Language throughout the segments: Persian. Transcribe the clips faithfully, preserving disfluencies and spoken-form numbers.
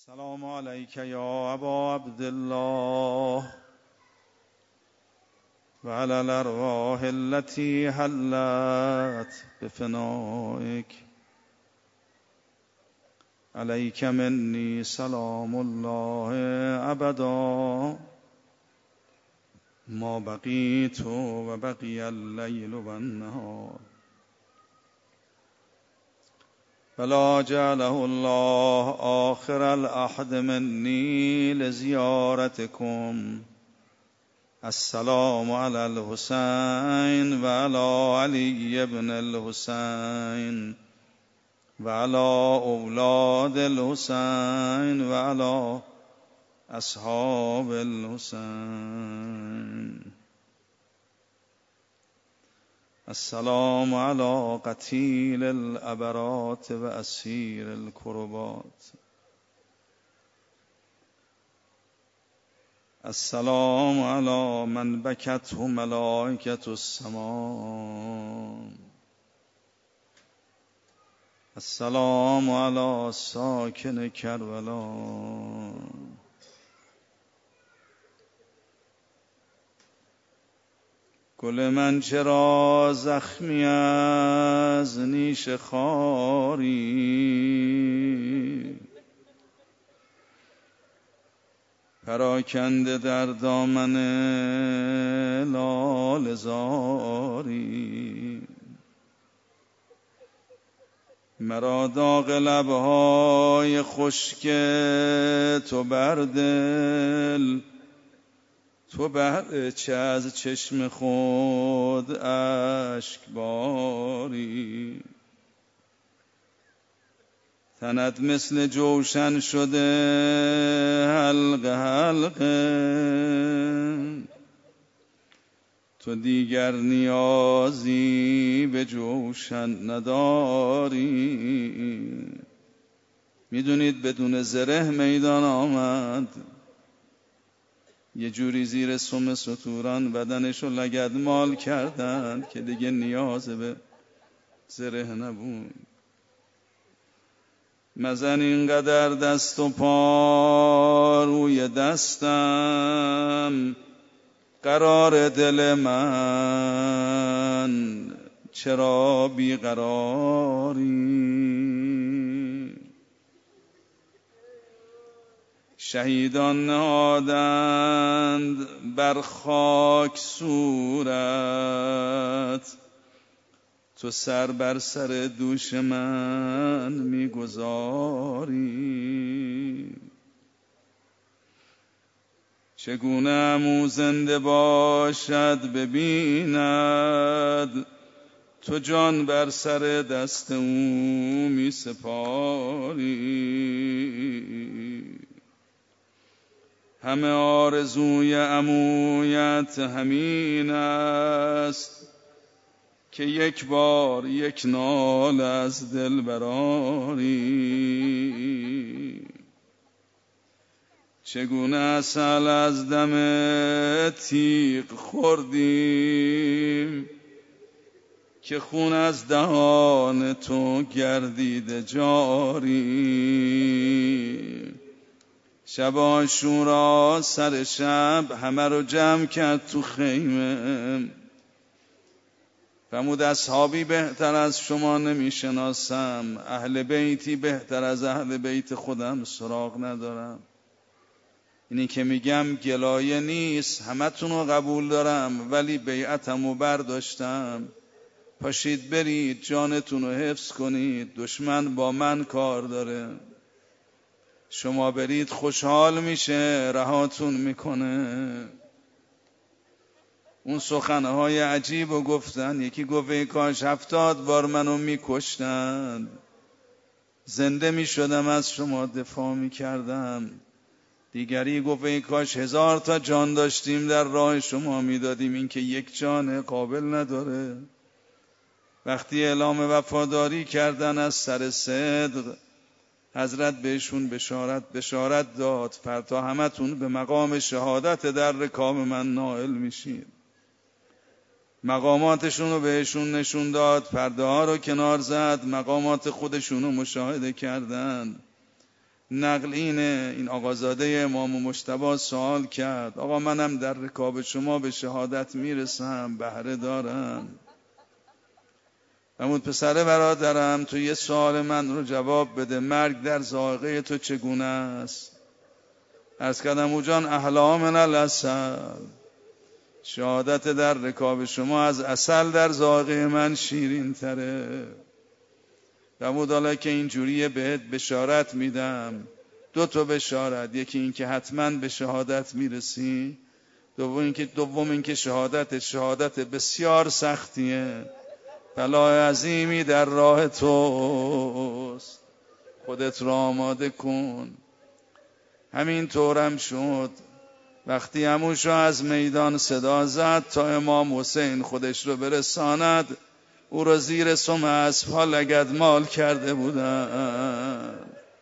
السلام عليك يا أبا عبد الله وعلى الأرواح التي حلت بفنائك. عليك مني سلام الله أبدا ما بقيت وبقي الليل والنهار. فلا جعله الله آخر العهد مني لزيارتكم. السلام على الحسين وعلى علي بن الحسين وعلى أولاد الحسين وعلى أصحاب الحسين. السلام على قتيل الأبرات وأسير الكربات. السلام على من بكته ملائكة السماء. السلام على ساكن کربلا. گل من چرا زخمی از نیش خاری، پراکنده در دامن لاله زاری. مرا داغ لبهای خشک تو بر دل، تو بر چه از چشم خود اشک باری. تنت مثل جوشن شده حلقه حلقه، تو دیگر نیازی به جوشن نداری. میدونید بدون زره میدان آمد، یه جوری زیر سم ستوران بدنشو لگدمال کردن که دیگه نیاز به زره نبود. مزن اینقدر دست و پا روی دستم، قرار دل من چرا بیقراری. شهیدان نهادند بر خاک صورت، تو سر بر سر دوش من میگذاری. چگونه عمو زنده باشد ببیند، تو جان بر سر دست او می سپاری. همه آرزوی عمویت همین است که یک بار یک نال از دل براری. چگونه عسل از دم تیغ خوردیم که خون از دهان تو گردیده جاری. شب عاشورا سر شب همه رو جمع کرد تو خیمه، فرمود اصحابی بهتر از شما نمیشناسم، اهل بیتی بهتر از اهل بیت خودم سراغ ندارم. اینی که میگم گلایه نیست، همه تونو قبول دارم ولی بیعتمو برداشتم. پاشید برید جانتونو حفظ کنید، دشمن با من کار داره. شما برید خوشحال میشه، رهاتون میکنه. اون سخنهای عجیب رو گفتن. یکی گفت ای کاش هفتاد بار منو میکشتن، زنده میشدم از شما دفاع میکردم. دیگری گفت ای کاش هزار تا جان داشتیم در راه شما میدادیم، این که یک جان قابل نداره. وقتی اعلام وفاداری کردن از سر صدق، حضرت بهشون بشارت بشارت داد فردا همتون به مقام شهادت در رکاب من نائل میشید. مقاماتشون رو بهشون نشون داد، پرده ها رو کنار زد، مقامات خودشون رو مشاهده کردند. نقل اینه. این آقازاده امام مجتبی سوال کرد آقا منم در رکاب شما به شهادت میرسم، بهره دارم. فرمود پسر برادرم تو یه سوال من رو جواب بده، مرگ در ذائقه تو چگونه است؟ عرض کردم او جان احلا من العسل، شهادت در رکاب شما از عسل در ذائقه من شیرین تره. فرمود حالا که اینجوریه بهت بشارت میدم، دو تا بشارت، یکی این که حتما به شهادت میرسی، دوم این که دوم این که شهادت شهادت بسیار سختیه، بلای عظیمی در راه توست، خودت را آماده کن. همین طورم شد. وقتی عموشو از میدان صدا زد تا امام حسین خودش رو برساند، او را زیر سم اسب‌ها لگدمال کرده بودن.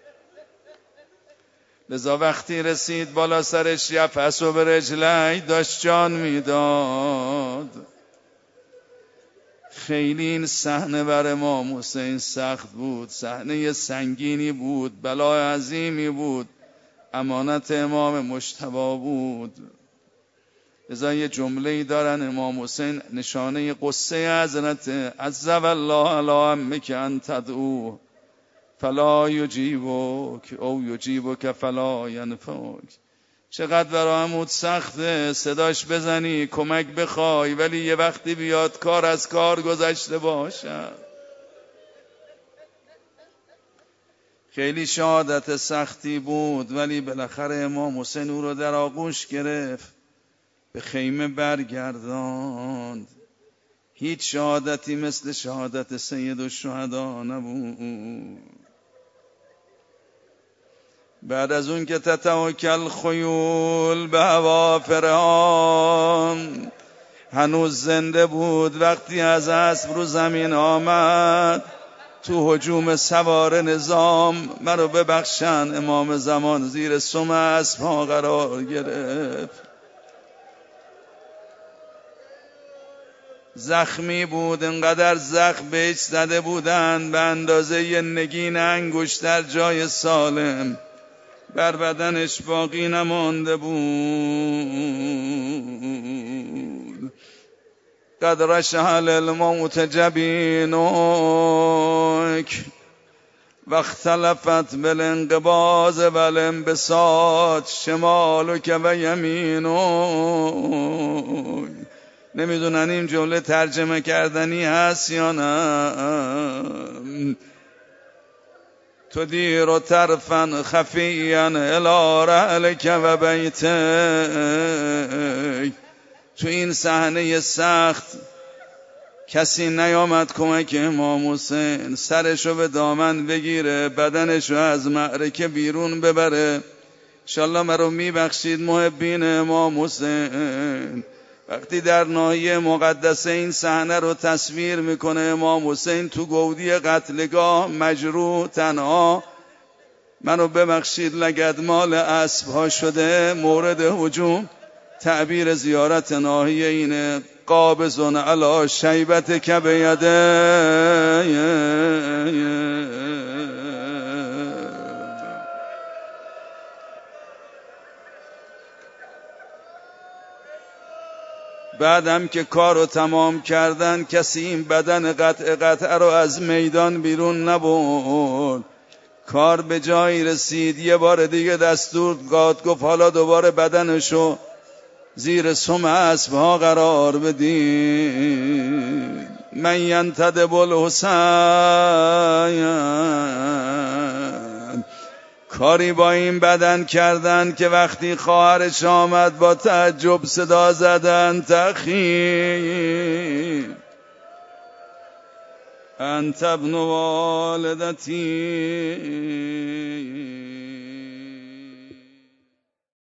لذا وقتی رسید بالا سرش یفس و به رجلی داشت جان میداد. خیلی این صحنه بر امام حسین سخت بود، صحنه سنگینی بود، بلای عظیمی بود، امانت امام مجتبی بود. لذا یه جمله‌ای دارن امام حسین نشانه قصه حضرت عز والله علی عمک ان تدعوه فلا یجیبک او یجیبک فلا ینفعک. چقدر برای عمود سخته صداش بزنی کمک بخوای ولی یه وقتی بیاد کار از کار گذشته باشه. خیلی شهادت سختی بود ولی بالاخره امام حسین او رو در آغوش گرفت، به خیمه برگرداند. هیچ شهادتی مثل شهادت سید الشهدا نبود. بعد از اون که تتوکل خیول به حوافران هنوز زنده بود، وقتی از اسب رو زمین آمد تو هجوم سوار نظام، مرا ببخشن امام زمان زیر سم اسب ها قرار گرفت. زخمی بود، انقدر زخم بهش زده بودن به اندازه یه نگین انگشتر جای سالم بر بدنش باقی نمانده بود. قد رشحل الموت جبینک و اختلفت بالانقباض والانبساط شمالک و یمینک. نمیدونن این جمله ترجمه کردنی هست یا نه. تدیر طرفا خفیا الی رحلک و بیتک. تو این صحنه سخت کسی نیامد کمک امام حسین، سرشو به دامن بگیره، بدنشو از معرکه بیرون ببره. انشالله مرا میبخشید محبین امام حسین. وقتی در ناحیه مقدسه این صحنه رو تصویر میکنه، امام حسین تو گودی قتلگاه مجروح تنها، منو ببخشید لگدمال اسب ها شده مورد هجوم. تعبیر زیارت ناحیه اینه قابضون علی شیبت که بیده. بعدم که کارو تمام کردن کسی این بدن قطع قطع رو از میدان بیرون نبرد. کار به جایی رسید، یه بار دیگه دستور داد، گفت حالا دوباره بدنشو زیر سم اسبها قرار بدین. من ینتدب الحسین. کاری با این بدن کردن که وقتی خواهرش آمد با تعجب صدا زدن تخی انت ابن والدتی.